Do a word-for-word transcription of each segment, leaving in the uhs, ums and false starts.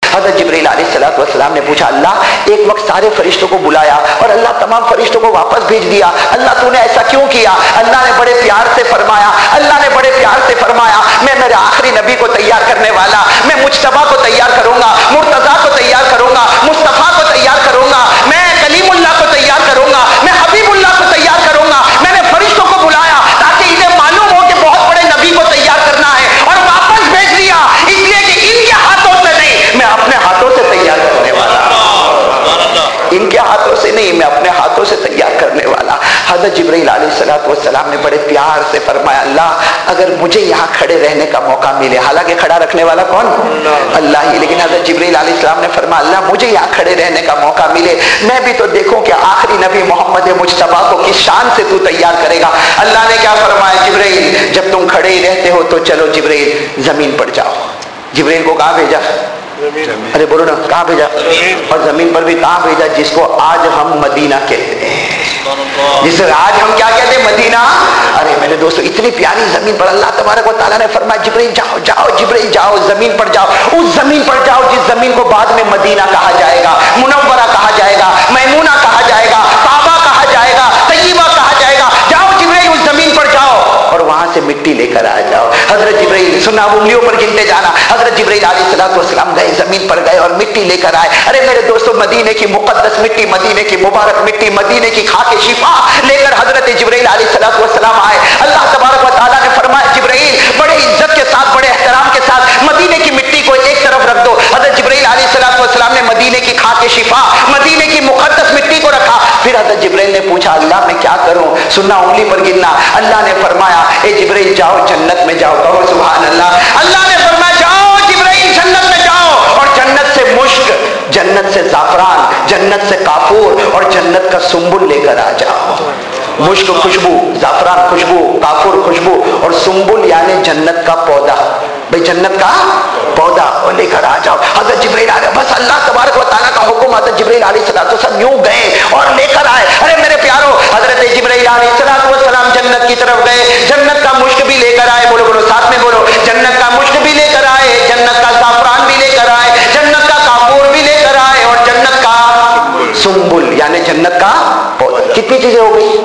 حضرت جبرائیل علیہ الصلوۃ والسلام نے پوچھا اللہ ایک وقت سارے فرشتوں کو بلایا اور اللہ تمام فرشتوں کو واپس بھیج دیا، اللہ تو نے ایسا کیوں کیا؟ اللہ نے بڑے پیار سے فرمایا اللہ نے بڑے پیار سے فرمایا میں میرے آخری نبی کو تیار کرنے والا، میں مجتبیٰ کو تیار کروں گا، مرتضیٰ کو تیار کروں گا، مصطفیٰ کو تیار کروں گا، میں کلیم اللہ کو تیار کروں گا، میں حبیب اللہ کو تیار کروں گا۔ میں نے فرشتوں کو بلایا تاکہ انہیں معلوم ہو کہ بہت بڑے نبی کو تیار کرنا ہے اور واپس بھیج دیا، اس لیے کہ ان کے ہاتھوں سے نہیں میں اپنے ہاتھوں سے تیار کرنے والا، ان کے ہاتھوں سے نہیں میں اپنے ہاتھوں سے تیار کرنے والا۔ حضرت جبرائیل علیہ الصلوۃ والسلام نے بڑے پیار سے فرمایا اللہ اگر مجھے یہاں کھڑے رہنے کا موقع ملے، حالانکہ کھڑا رکھنے والا کون؟ اللہ ہی، لیکن حضرت جبرائیل علیہ السلام نے فرمایا اللہ مجھے یہاں کھڑے رہنے کا موقع ملے، میں بھی تو دیکھوں کہ آخری نبی محمد مجتبیٰ کو کس شان سے تو تیار کرے گا۔ اللہ نے کیا فرمایا جبرائیل جب تم کھڑے ہی رہتے ہو تو چلو جبرائیل زمین پر جاؤ۔ جبرائیل کو کہاں بھیجا؟ ارے بولو نا کہاں بھیجا؟ اور زمین پر بھی کہاں بھیجا؟ جس کو آج ہم مدینہ کہتے ہیں، جسے آج ہم کیا کہتے ہیں؟ مدینہ۔ ارے میرے دوستو اتنی پیاری زمین پر اللہ تبارک و تعالیٰ نے فرمایا جبرائیل جاؤ جاؤ جبرائیل جاؤ زمین پر جاؤ، اس زمین پر جاؤ جس زمین کو بعد میں مدینہ کہا جائے گا، منورہ کہا جائے گا، میمونہ کہا جائے گا، کعبہ کہا جائے گا، طیبہ کہا جائے گا۔ جاؤ جبرائیل اس زمین پر جاؤ اور وہاں سے مٹی لے کر آ جاؤ۔ حضرت جبرائیل سنا انگلیوں پر گنتے جانا، حضرت جبرائیل علیہ الصلوۃ والسلام گئے زمین پر گئے اور مٹی لے کر آئے۔ ارے میرے دوستو مدینے کی مقدس مٹی، مدینے کی مبارک مٹی، مدینے کی خاک شفا لے کر حضرت جبرائیل علیہ الصلوۃ والسلام آئے۔ اللہ تبارک و تعالیٰ نے فرمایا جبرائیل بڑے عزت کے ساتھ بڑے احترام کے ساتھ مدینے کی مٹی کو ایک طرف رکھ دو۔ حضرت جبرائیل علیہ الصلوۃ والسلام نے مدینے کی خاک شفا مدینے کی مقدس مٹی کو رکھا۔ پھر حضرت جبرائیل نے پوچھا اللہ میں کیا کروں؟ سننا انگلی پر گننا۔ اللہ نے فرمایا اے جبرائیل جاؤ جنت میں جاؤ، کہو سبحان اللہ۔ اللہ نے فرمایا جاؤ جبرائیل جنت میں جاؤ اور جنت سے مشک، جنت سے زعفران، جنت سے کافور اور جنت کا سنبل لے کر آ جاؤ۔ مشک خوشبو، زعفران خوشبو، کافور خوشبو اور سنبل یعنی جنت کا پودا، بھئی جنت کا پودا اور لے کر آ جاؤ۔ حضرت جبرائیل آئے، بس اللہ تبارک و تعالیٰ کا حکم، حضرت جبرائیل علیہ السلام یوں گئے اور لے کر آئے۔ ارے میرے پیارو حضرت جبرائیل علیہ السلام جنت کی طرف گئے، جنت کا مشک بھی لے کر آئے، بولو بولو ساتھ میں بولو، جنت کا مشک بھی لے کر آئے، جنت کا زعفران بھی لے کر آئے، جنت کا کافور بھی لے کر آئے اور جنت کا سنبل یعنی جنت کا پودا۔ کتنی چیزیں ہو گئی؟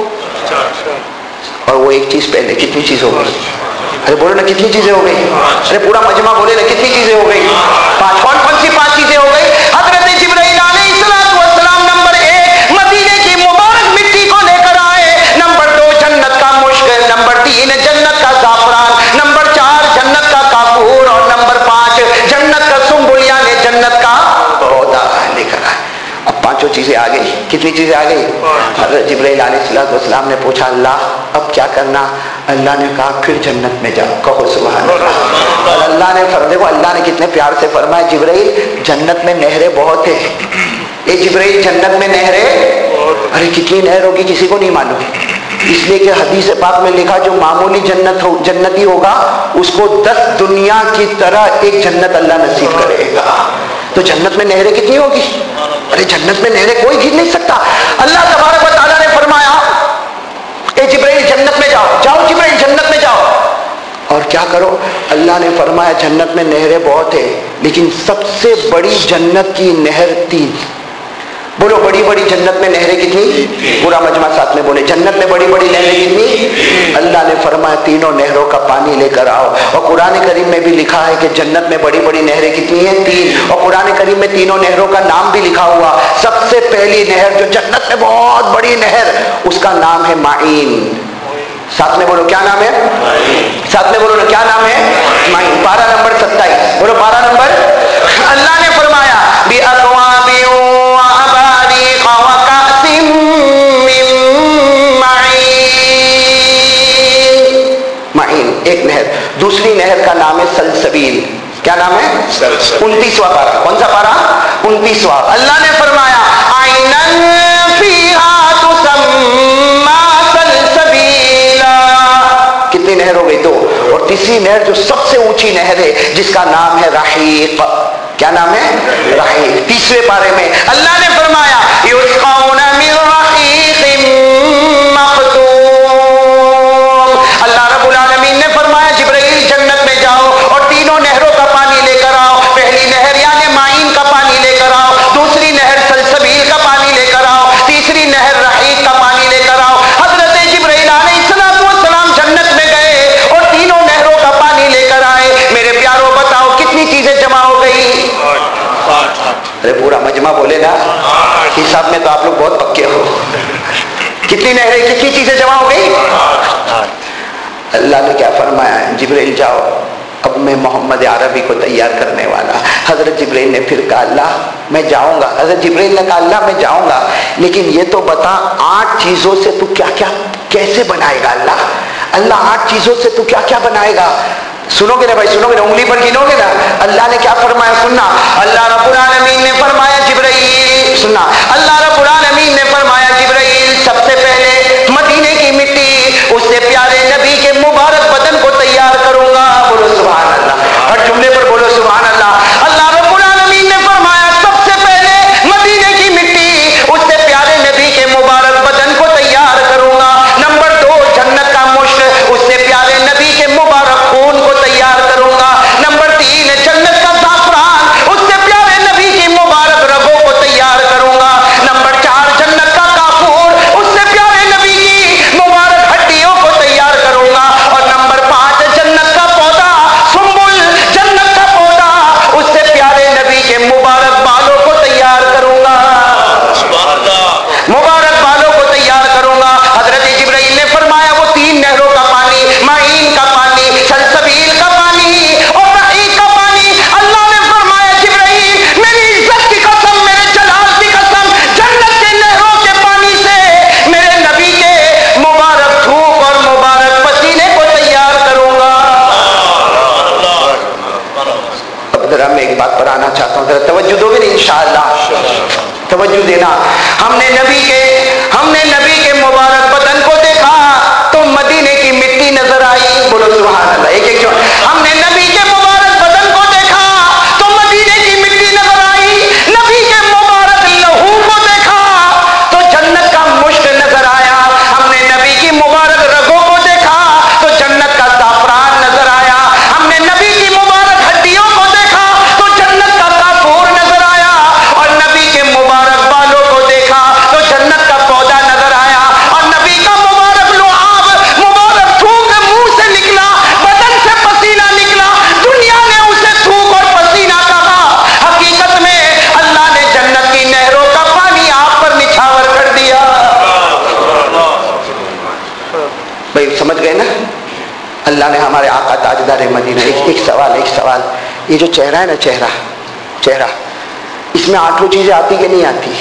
اور وہ ایک چیز پہلے کتنی چیز ہو گئی؟ ارے بولو نا کتنی چیزیں ہو گئی؟ ارے پورا مجمع بولے نا کتنی چیزیں ہو گئی؟ پانچ۔ کون کون سی پانچ چیزیں ہو گئی؟ حضرت جبرائیل علیہ الصلوۃ والسلام نمبر ایک مدینے کی مبارک مٹی کو لے کر آئے، نمبر دو جنت کا مشک، نمبر تین جنت کا زعفران، نمبر چار جنت کا کافور اور نمبر پانچ جنت کا سنبل یعنی جنت کا پودا لے کر آئے۔ اب پانچوں چیزیں آ گئی، کتنی چیزیں آ گئی؟ حضرت جبرائیل علیہ الصلوۃ والسلام نے پوچھا اللہ اب کیا کرنا؟ اللہ نے کہا پھر جنت میں جاؤ، کہو سبحان اللہ۔ اور اللہ نے فرمایا، دیکھو اللہ نے کتنے پیار سے فرمایا جبرائیل جنت میں نہریں بہت ہیں، اے جبرائیل جنت میں نہریں، ارے کتنی نہر ہوگی کسی کو نہیں معلوم، اس لیے کہ حدیث پاک میں لکھا جو معمولی جنت ہو جنتی ہوگا اس کو دس دنیا کی طرح ایک جنت اللہ نصیب کرے گا۔ تو جنت میں نہریں کتنی ہوگی؟ ارے جنت میں نہریں کوئی گن نہیں سکتا۔ اللہ تبارک و تعالیٰ نے فرمایا اے جبرائیل جنت میں جاؤ، جاؤ جبرائیل جنت میں جاؤ اور کیا کرو؟ اللہ نے فرمایا جنت میں نہریں بہت ہیں لیکن سب سے بڑی جنت کی نہر تین۔ بولو بڑی بڑی جنت میں نہریں کتنی؟ پورا مجمع ساتھ میں بولے جنت میں بڑی بڑی نہریں کتنی؟ اللہ نے فرمایا تینوں نہروں کا پانی لے کر آؤ۔ اور قرآن کریم میں بھی لکھا ہے کہ جنت میں بڑی بڑی نہریں کتنی ہیں؟ تین۔ اور قرآن کریم میں تینوں نہروں کا نام بھی لکھا ہوا۔ سب سے پہلی نہر جو جنت میں بہت بڑی نہر اس کا نام ہے معین۔ ساتھ میں بولو کیا نام ہے؟ ساتھ میں بولو کیا نام ہے؟ معین۔ پارہ نمبر ستائیس، بولو پارہ نمبر۔ اللہ نے فرمایا بِأَكْوَابٍ وَأَبَارِيقَ وَكَأْسٍ مِّن مَّعِينٍ۔ معین ایک نہر، دوسری نہر کا نام ہے سلسبیل۔ کیا نام ہے؟ انتیسواں پارہ۔ کون سا پارہ؟ انتیسواں۔ اللہ نے فرمایا عَيْنًا فِيهَا تُسَمَّى سَلْسَبِيلًا۔ کتنی نہر ہو گئی؟ دو۔ اور تیسری نہر جو سب سے اونچی نہر ہے جس کا نام ہے رحیق۔ کیا نام ہے؟ رحیق۔ تیسرے پارے میں اللہ نے فرمایا یسقون من رحیق مختوم۔ اللہ رب العالمین نے فرمایا جبرائیل جنت میں جاؤ اور تینوں نہروں کا پانی لے کر آؤ۔ پہلی نہر یعنی معین کا ارے پورا مجمع بولے نا، حساب میں تو آپ لوگ بہت پکے ہو. کتنی نہریں، کتنی چیزیں جمع ہو گئی. اللہ نے کیا فرمایا؟ جبرائیل جاؤ، اب میں محمد عربی کو تیار کرنے والا. حضرت جبرائیل نے پھر کہا اللہ میں جاؤں گا. حضرت جبرائیل نے کہا اللہ میں جاؤں گا، لیکن یہ تو بتا آٹھ چیزوں سے تو کیا کیا کیسے بنائے گا. اللہ اللہ آٹھ چیزوں سے تو کیا کیا بنائے گا. سنو گے نا بھائی، سنو گے نا، انگلی پر گنو گے نا. اللہ نے کیا فرمایا سننا. اللہ رب العالمین نے فرمایا جبرائیل سننا، اللہ رب العالمین نے فرمایا جبرائیل سب سے پہلے مدینے کی مٹی اس سے پیارے نبی کے مبارک بدن کو تیار کروں گا. بولو سبحان اللہ، ہر جملے پر بولو سبحان اللہ. اللہ رب العالمین نے فرمایا سب سے پہلے مدینے کی مٹی اس سے پیارے نبی کے مبارک بدن کو تیار کروں گا. نمبر دو جنت کا مشک اس سے پیارے نبی کے مبارک خون کو تیار کروں گا. نمبر تین جنت کا زعفران اس سے پیارے نبی کی مبارک رگوں کو تیار کروں گا. نمبر چار جنت کا کافور اس سے پیارے نبی کی مبارک ہڈیوں کو تیار کروں گا. اور نمبر پانچ جنت کا پودا سنبل، جنت کا پودا اس سے پیارے نبی کے مبارک بالوں کو تیار کروں گا. مبارک بالوں کو تیار کروں گا. حضرت جبرائیل نے فرمایا وہ تین نہروں کا پانی، معین کا پانی، سلسبیل کا پانی اور رحیق کا پانی. اللہ نے فرمایا جبرائیل میری عزت کی قسم، میرے جلال کی قسم، جنت کے نہروں کے پانی سے میرے نبی کے مبارک تھوک اور مبارک پسینے کو تیار کروں گا. اب ذرا میں ایک بات پر آنا چاہتا ہوں، ذرا توجہ دو گے انشاءاللہ، توجہ دینا. ہم نے نبی کے ہم نے نبی کے مبارک بدن کو دیکھا تو مدینے کی مٹی نظر آئی. بولو سبحان اللہ. ایک ایک ہم نے نبی کے مبارک بدن کو دیکھا تو مدینے کی مٹی نظر آئی. نبی کے مبارک لہو کو دیکھا تو جنت کا مشک نظر آیا. ہم نے نبی کی مبارک رگوں کو دیکھا تو جنت کا زعفران نظر آیا. ہم نے نبی کی مبارک ہڈیوں کو دیکھا تو جنت کا کافور نظر آیا. اور نبی کے مبارک بالوں کو دیکھا تو جنت کا پودا نظر آیا. اور نبی کا مبارک لعاب، مبارک تھوک منہ سے نکلا، بدن سے پسینہ نکلا. دنیا نے اسے تھوک اور پسینہ کہا، حقیقت میں اللہ نے جنت کی نہروں کا پانی آپ پر نچھاور کر دیا. بھائی سمجھ گئے نا. اللہ نے ہمارے آقا تاجدار مدینہ. ایک ایک سوال ایک سوال یہ جو چہرہ ہے نا، چہرہ چہرہ اس میں آٹھوں چیزیں آتی کہ نہیں آتی؟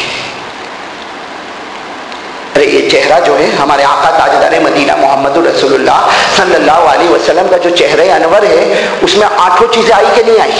ارے یہ چہرہ جو ہے ہمارے آقا تاجدار مدینہ محمد رسول اللہ صلی اللہ علیہ وسلم کا جو چہرہ انور ہے اس میں آٹھوں چیزیں آئی کہ نہیں آئی؟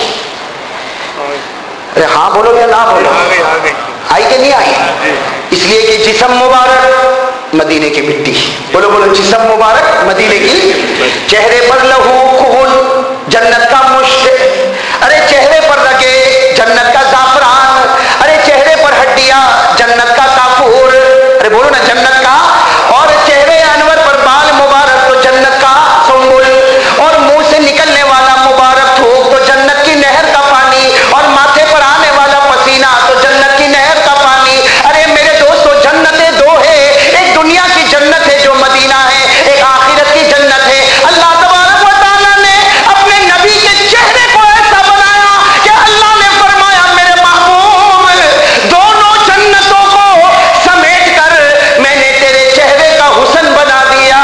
ارے ہاں بولو یا نہ بولو، آئی کہ نہیں آئی؟ اس لیے کہ جسم مبارک مدینے کی مٹی، بولو بولو جسم مبارک مدینے کی، چہرے پر لہو خون جنت کا مشک، ارے چہرے پر لگے جنت کا زعفران، ارے چہرے پر ہڈیاں جنت کا کافور، ارے بولو نا جنت کا. اور چہرے انور پر بال مبارک تو جنت کا سنبل، اور منہ سے نکلنے والا مبارک تھوک تو جنت کی نہر کا پانی، اور ماتھے پر آنے والا پسینہ تو جنت کی نہر کا پانی. ارے میرے دوستو جنتیں دو ہے، ایک دنیا کی جنت ہے جو مدینہ ہے، ایک آخرت کی جنت ہے. اللہ تبارک و تعالیٰ نے اپنے نبی کے چہرے کو ایسا بنایا کہ اللہ نے فرمایا میرے محبوب دونوں جنتوں کو سمیٹ کر میں نے تیرے چہرے کا حسن بنا دیا.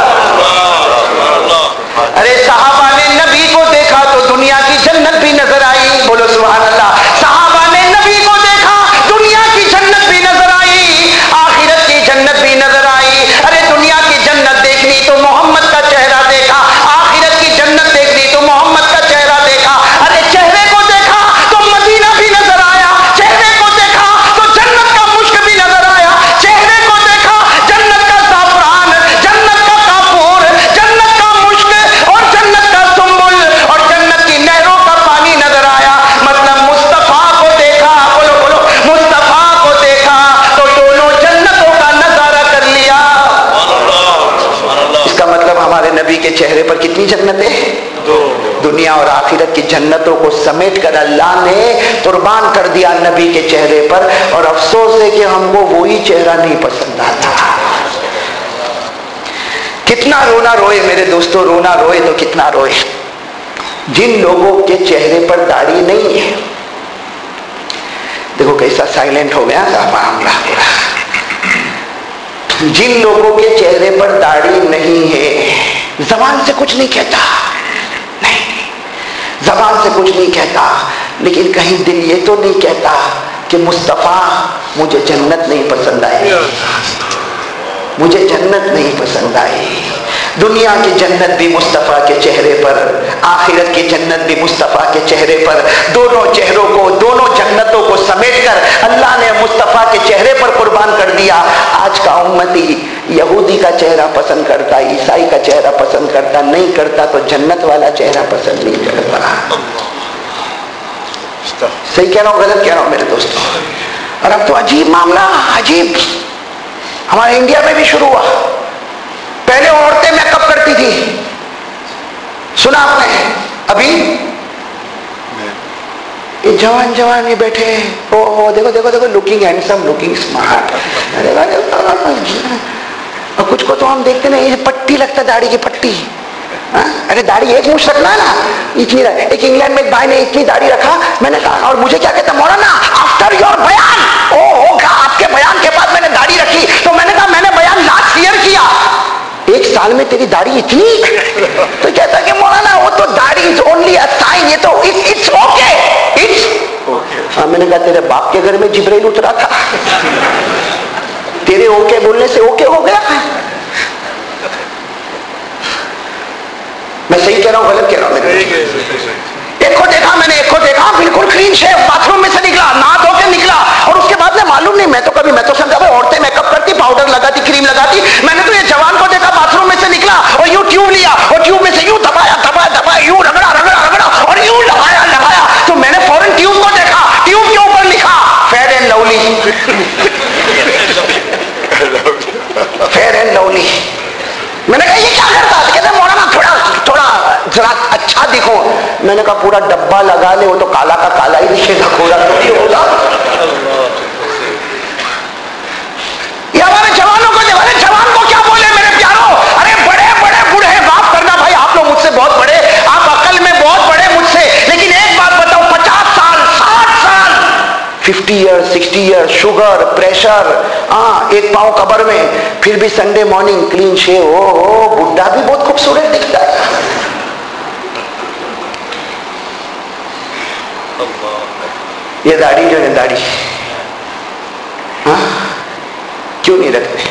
ارے صحابہ نے نبی کو دیکھا تو دنیا کی جنت بھی نظر آئی. بولو سبحان اللہ. صحابہ نے نبی کو دیکھا دنیا کی جنت بھی نظر آئی، آخرت کی جنت بھی نظر آئی. ارے دنیا کی جنت دیکھنی تو محمد کا چہرہ دیکھا، آخرت کی جنت دیکھنی تو محمد کا چہرہ دیکھا. ارے چہرے کو دیکھا تو مدینہ بھی نظر آیا، چہرے کو دیکھا تو جنت کا مشک بھی نظر آیا، چہرے کو دیکھا جنت کا زعفران، جنت کا کافور، جنت کا مشک اور جنت کا سنبل اور جنت کی نہروں کا پانی نظر آیا. مطلب مصطفیٰ کو دیکھا، بولو بولو مصطفیٰ کو دیکھا تو دونوں جنتوں کا نظارہ کر لیا. اس کا مطلب ہمارے نبی کے چہرے پر کتنی جنتیں؟ دنیا اور آخرت کی جنتوں کو سمیٹ کر اللہ نے قربان کر دیا نبی کے چہرے پر. اور افسوس ہے کہ ہم کو وہی چہرہ نہیں پسند آتا. کتنا رونا روئے میرے دوستوں، رونا روئے تو کتنا روئے جن لوگوں کے چہرے پر داڑھی نہیں ہے. साइलेंट हो गया मामला पूरा। जिन लोगों के चेहरे पर दाढ़ी नहीं है, जबान से कुछ नहीं कहता, नहीं जबान से कुछ नहीं कहता, लेकिन कहीं दिल ये तो नहीं कहता कि मुस्तफा मुझे जन्नत नहीं पसंद आई, मुझे जन्नत नहीं पसंद आई। दुनिया की जन्नत भी मुस्तफ़ा के चेहरे पर, आखिरत की जन्नत भी मुस्तफ़ा के चेहरे पर। दोनों चेहरों को, दोनों जन्नतों को समेटकर अल्लाह ने मुस्तफ़ा के चेहरे पर कुर्बान कर दिया। आज का उम्मती यहूदी का चेहरा पसंद करता, ईसाई का चेहरा पसंद करता, नहीं करता तो जन्नत वाला चेहरा पसंद नहीं करता। सही कह रहा हूँ गलत कह रहा हूँ मेरे दोस्तों? और अब तो अजीब मामला, अजीब हमारे इंडिया में भी शुरू हुआ। पहले औरतें मेकअप करती थी, सुना आपने? अभी ये जवान जवान ये बैठे, ओ, ओ देखो देखो देखो, लुकिंग हैंडसम, लुकिंग स्मार्ट। और कुछ को तो हम देखते ना, ये पट्टी लगता, दाढ़ी की पट्टी। हा? अरे दाढ़ी एक मुश्त रखना है ना, इतनी। एक इंग्लैंड में एक भाई ने इतनी दाढ़ी रखा, मैंने कहा, और मुझे क्या कहता, मौलाना आफ्टर योर बयान, ओ होगा आपके बयान के बाद मैंने दाढ़ी रखी। तो मैंने कहा मैंने बयान लास्ट ईयर किया, एक साल में तेरी दाढ़ी इतनी? तो कहता कि मौलाना वो तो दाढ़ी इज ओनली अ साइन, ये तो इट्स ओके, इट्स। हाँ, मैंने कहा तेरे बाप के घर में जिब्राइल उतरा था, तेरे ओके बोलने से ओके हो गया? मैं सही कह रहा हूँ गलत कह रहा हूँ? एक को देखा मैंने, एक को देखा बिल्कुल क्लीन शेव, बाथरूम में से निकला, नहा धो के निकला, और उसके बाद में मालूम नहीं, मैं तो कभी मैं तो समझा भाई औरतें मेकअप करती, पाउडर लगाती, क्रीम लगाती, मैंने तो ये जवान को देखा बाथरूम में से निकला और यूं ट्यूब लिया और ट्यूब में से यूं दबाया दबाया दबाया, यूं रगड़ा रगड़ा रगड़ा और यूं लगाया लगाया। तो मैंने फौरन ट्यूब को देखा, ट्यूब के ऊपर लिखा Fair and Lovely, Fair and Lovely. मैंने कहा ये क्या करता है? कहते मौलाना थोड़ा थोड़ा जरा अच्छा दिखो। मैंने कहा पूरा डब्बा लगा ले, वो तो काला का काला ही दिखेगा, पूरा थोड़ी होगा। ये हमारे जवानों को देखो, अरे जवान को क्या बोले मेरे प्यारो? अरे बड़े बड़े बूढ़े, माफ करना भाई, आप लोग मुझसे बहुत बड़े, आप अकल में बहुत बड़े मुझसे, लेकिन एक बात बताओ, पचास साल साठ साल fifty years sixty years, sugar pressure, हाँ एक पाँव कब्र में, फिर भी संडे मॉर्निंग क्लीन शेव, हो हो बुढ़ा भी बहुत खूबसूरत दिखता है। ये दाढ़ी जो है, दाढ़ी हाँ क्यों नहीं रखते?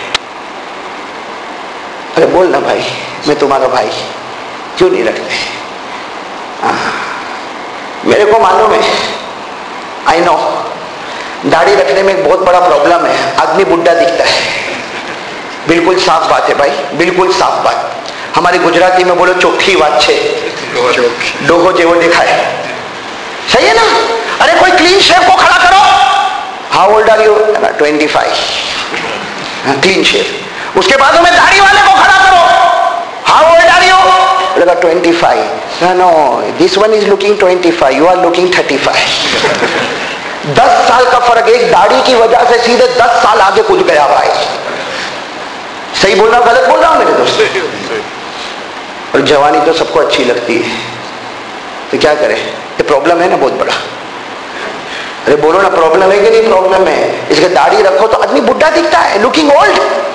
अरे बोल ना भाई, मैं तुम्हारा भाई, क्यों नहीं रखते? हाँ मेरे को मालूम है, आई नो, दाढ़ी रखने में एक बहुत बड़ा प्रॉब्लम है, आदमी बुढ़ा दिखता है। बिल्कुल साफ बात है भाई, बिल्कुल साफ बात। हमारी गुजराती में बोलो चोखी बात छे, डोहो जेवो दिखाए, सही है ना? अरे कोई क्लीन शेव को खड़ा करो, how old are you? Twenty five, clean shave. उसके बाद में दाढ़ी वाले को खड़ा करो, हाउ ओल्ड आर यू? लगा twenty five. No, this one is looking twenty five, you are looking thirty five. दस साल का फर्क, एक दाढ़ी की वजह से सीधे दस साल आगे कूद गया भाई। सही बोल रहा हूं गलत बोल रहा हूं मेरे दोस्त? और जवानी तो सबको अच्छी लगती है, तो क्या करें? ये प्रॉब्लम है ना बहुत बड़ा। अरे बोलो ना, प्रॉब्लम है कि नहीं? प्रॉब्लम है। इसके दाढ़ी रखो तो आदमी बुढ़ा दिखता है, लुकिंग ओल्ड।